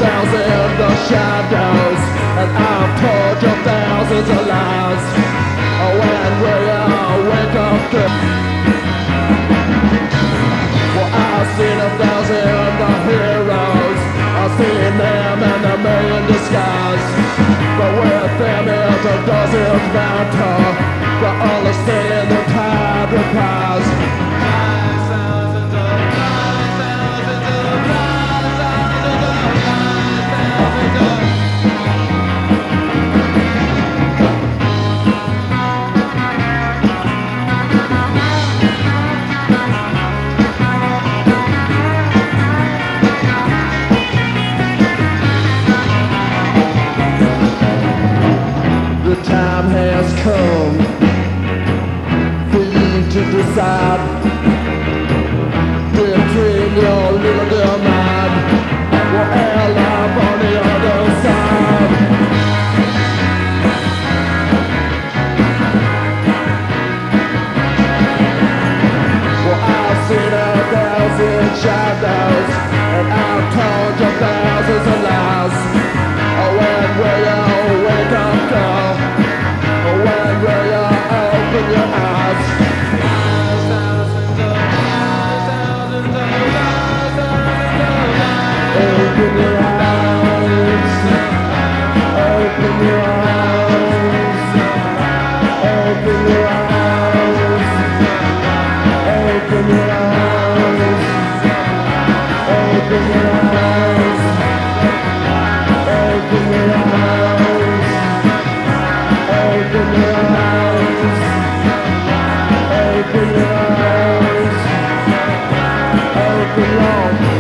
thousand the shadows, and I've told you thousands of lies. When will you wake up to? Well, I've seen a thousand the heroes, I've seen them in the million disguise, but with them it doesn't matter. They're only saying the tide replies. The time has come for you to decide between your little girl mind or our life on the other side. Well, I've seen a thousand shadows, and I've told you thousands of lies. When will you wake up, girl? When will you open your eyes? Open your eyes. Open your eyes. Open your eyes. Open your eyes. Open your eyes. Open your eyes. Open your eyes. Open your eyes. Open long.